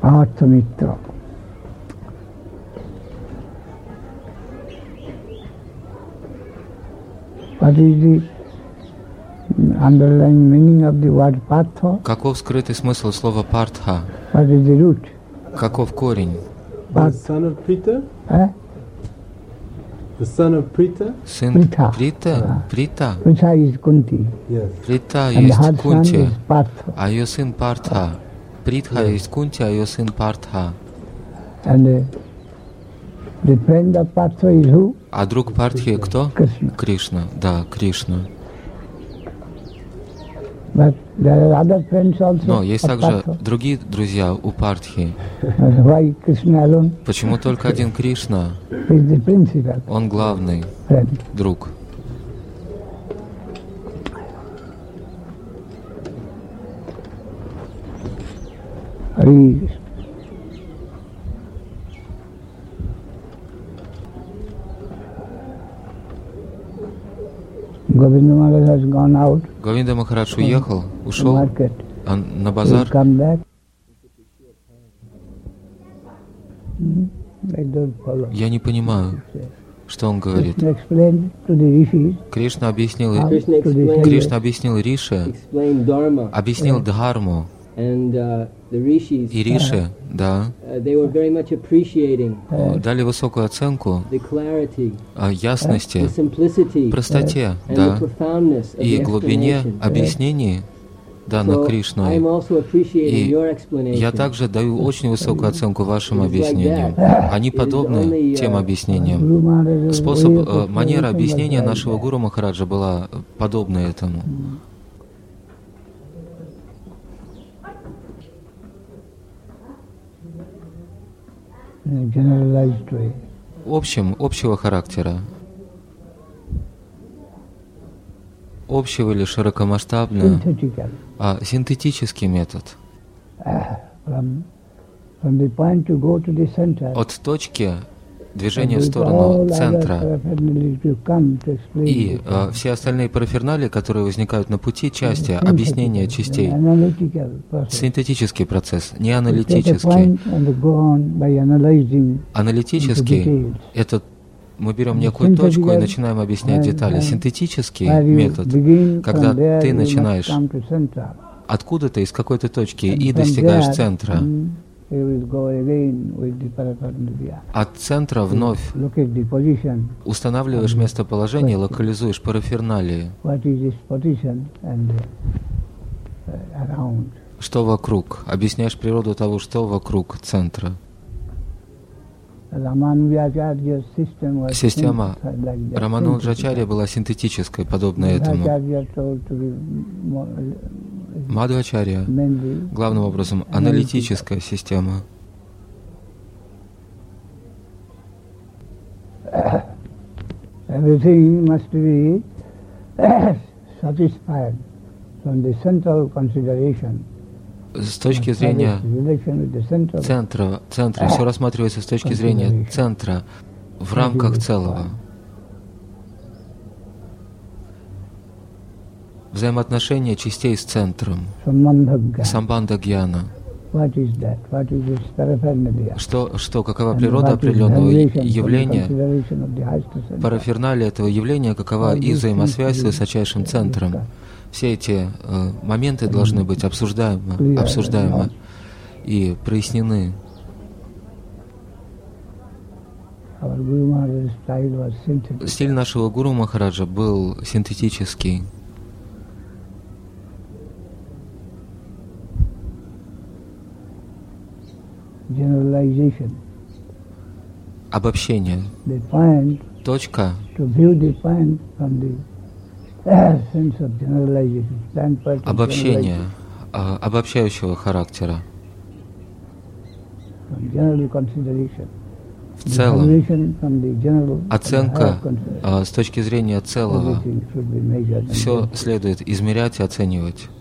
Arthamitra. What is the underlying meaning of the word partha? Каков скрытый смысл слова партха? What is the root? Каков корень? The son of Pritha? The son of Pritha? Сын Pritha. Прита? Прита? Pritha is Kunti. Yes. Прита And her есть son Кунти, is Partha. а ее сын Партха. Притха есть Кунти, а ее сын Партха. And the friend of Partha is who? А друг Партхи кто? Krishna. Кришна. Да, Кришна. But there are other friends also Но есть of также Partha. другие друзья у Партхи. Why Krishna alone Почему только один Кришна? is the principal Он главный friend? друг. He Govinda Maharaj has gone out Говинда Махарадж уехал, to ушел market. на He базар. will come back. I don't follow. Я не понимаю, что он говорит. Krishna explained to the rishis Кришна объяснил, how Krishna to the explained- Кришна объяснил Рише, explained Dharma, объяснил Дхарму. and the rishis, И Риши, да, they were very much appreciating дали высокую оценку the clarity, the ясности, simplicity, простоте, and the да, profoundness of и the глубине explanation. объяснений, данных So, I'm Кришной. also appreciating И your explanation. я также даю очень высокую оценку вашим объяснениям. Они подобны тем объяснениям. Guru Maharaj Способ, манера объяснения нашего Гуру Махараджа была подобна этому. in a generalized way. Общего характера. Общего или широкомасштабного, Synthetical. а синтетический метод. From the point to go to the center. От точки движения в with сторону all other центра paraphernalia to come to explain и this. все остальные параферналии, которые возникают на пути, части, объяснения частей. Analytical process. Синтетический процесс, не We take a аналитический. point and go on by analyzing Аналитический into details. — это мы берем некую точку и начинаем объяснять детали. Синтетический Where you метод, begin когда from there, ты you must начинаешь come to center. откуда-то, из какой-то точки, и And from достигаешь there, центра. you will go again with the paraphernalia. От центра вновь Look at the position. устанавливаешь местоположение, локализуешь параферналии. What is this position and around. Что вокруг? Объясняешь природу того, что вокруг центра. Ramanujacharya's system was Система like that. Рамануджачарья была синтетической, подобно этому. Madhvacharya told to be Мадхвачарья mainly главным образом аналитическая система. everything must be satisfied from the central consideration. С точки зрения Relation with the central центра, все рассматривается с точки зрения центра в рамках целого. Взаимоотношения частей с центром. sambandha. Самбандха гьяна. What is that? What is this paraphernalia? Что, какова And природа what is определенного relation from the явления, consideration of the highest center? параферналия этого явления, какова и взаимосвязь с высочайшим центром. Все эти моменты должны быть обсуждаемы и прояснены. Our Guru Maharaj's style was synthetic. Стиль нашего Гуру Махараджа был синтетический. Generalization. Обобщение. The point, Точка. to view the point from the sense of generalization, standpoint of Обобщение. Обобщающего характера. generalization, from general consideration. В целом, Evaluation from the general оценка consideration. с точки зрения целого. Everything should be measured and Все weighed. следует измерять и оценивать.